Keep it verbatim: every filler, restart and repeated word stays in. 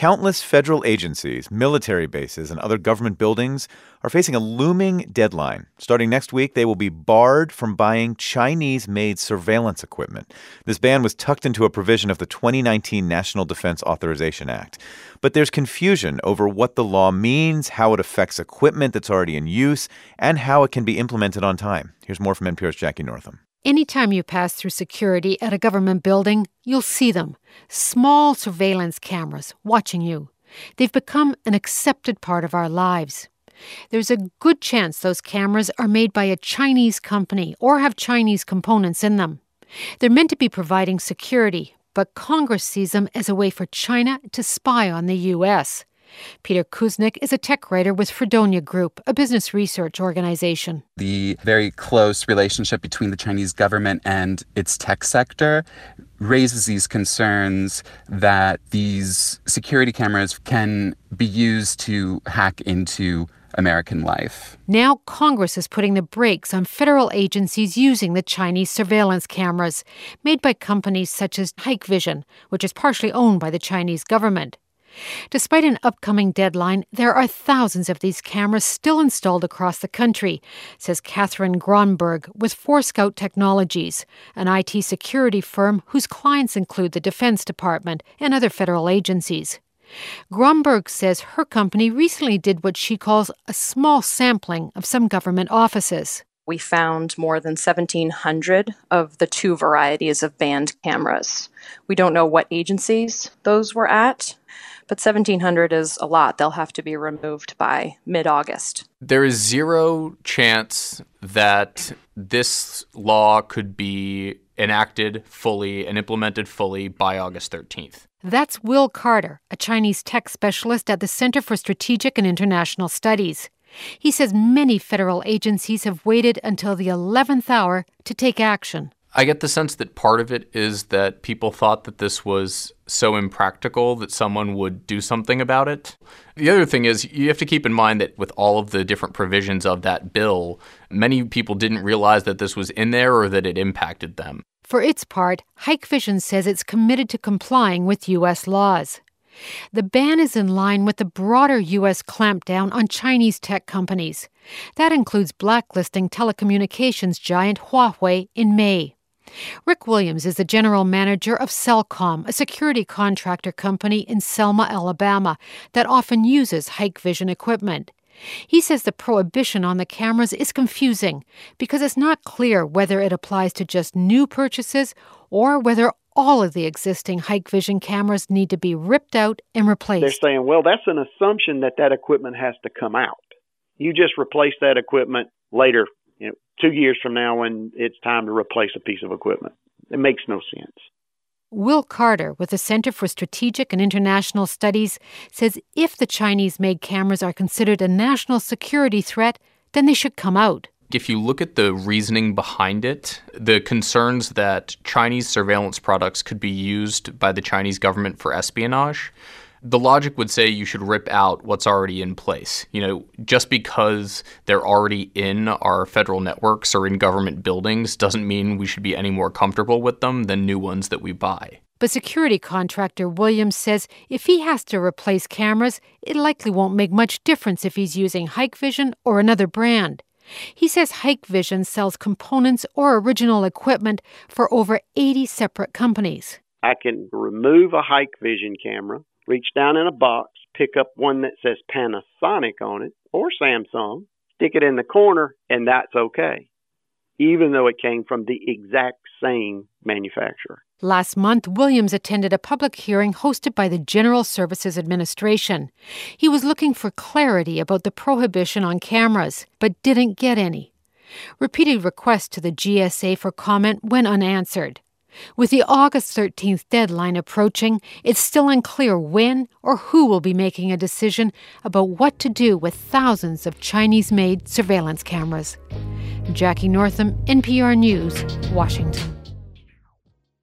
Countless federal agencies, military bases, and other government buildings are facing a looming deadline. Starting next week, they will be barred from buying Chinese-made surveillance equipment. This ban was tucked into a provision of the twenty nineteen National Defense Authorization Act. But there's confusion over what the law means, how it affects equipment that's already in use, and how it can be implemented on time. Here's more from N P R's Jackie Northam. Anytime you pass through security at a government building, you'll see them. Small surveillance cameras watching you. They've become an accepted part of our lives. There's a good chance those cameras are made by a Chinese company or have Chinese components in them. They're meant to be providing security, but Congress sees them as a way for China to spy on the U S. Peter Kuznick is a tech writer with Fredonia Group, a business research organization. The very close relationship between the Chinese government and its tech sector raises these concerns that these security cameras can be used to hack into American life. Now Congress is putting the brakes on federal agencies using the Chinese surveillance cameras, made by companies such as Hikvision, which is partially owned by the Chinese government. Despite an upcoming deadline, there are thousands of these cameras still installed across the country, says Catherine Gronberg with Forescout Technologies, an I T security firm whose clients include the Defense Department and other federal agencies. Gronberg says her company recently did what she calls a small sampling of some government offices. We found more than seventeen hundred of the two varieties of banned cameras. We don't know what agencies those were at, but seventeen hundred is a lot. They'll have to be removed by mid-August. There is zero chance that this law could be enacted fully and implemented fully by August thirteenth. That's Will Carter, a Chinese tech specialist at the Center for Strategic and International Studies. He says many federal agencies have waited until the eleventh hour to take action. I get the sense that part of it is that people thought that this was so impractical that someone would do something about it. The other thing is you have to keep in mind that with all of the different provisions of that bill, many people didn't realize that this was in there or that it impacted them. For its part, Hikvision says it's committed to complying with U S laws. The ban is in line with the broader U S clampdown on Chinese tech companies. That includes blacklisting telecommunications giant Huawei in May. Rick Williams is the general manager of Cellcom, a security contractor company in Selma, Alabama, that often uses Hikvision equipment. He says the prohibition on the cameras is confusing because it's not clear whether it applies to just new purchases or whether all of the existing Hikvision cameras need to be ripped out and replaced. They're saying, well, that's an assumption that that equipment has to come out. You just replace that equipment later, you know, two years from now when it's time to replace a piece of equipment. It makes no sense. Will Carter, with the Center for Strategic and International Studies, says if the Chinese-made cameras are considered a national security threat, then they should come out. If you look at the reasoning behind it, the concerns that Chinese surveillance products could be used by the Chinese government for espionage, the logic would say you should rip out what's already in place. You know, just because they're already in our federal networks or in government buildings doesn't mean we should be any more comfortable with them than new ones that we buy. But security contractor Williams says if he has to replace cameras, it likely won't make much difference if he's using Hikvision or another brand. He says Hikvision sells components or original equipment for over eighty separate companies. I can remove a Hikvision camera, reach down in a box, pick up one that says Panasonic on it or Samsung, stick it in the corner, and that's okay, even though it came from the exact same manufacturer. Last month, Williams attended a public hearing hosted by the General Services Administration. He was looking for clarity about the prohibition on cameras, but didn't get any. Repeated requests to the G S A for comment went unanswered. With the August thirteenth deadline approaching, it's still unclear when or who will be making a decision about what to do with thousands of Chinese-made surveillance cameras. Jackie Northam, N P R News, Washington.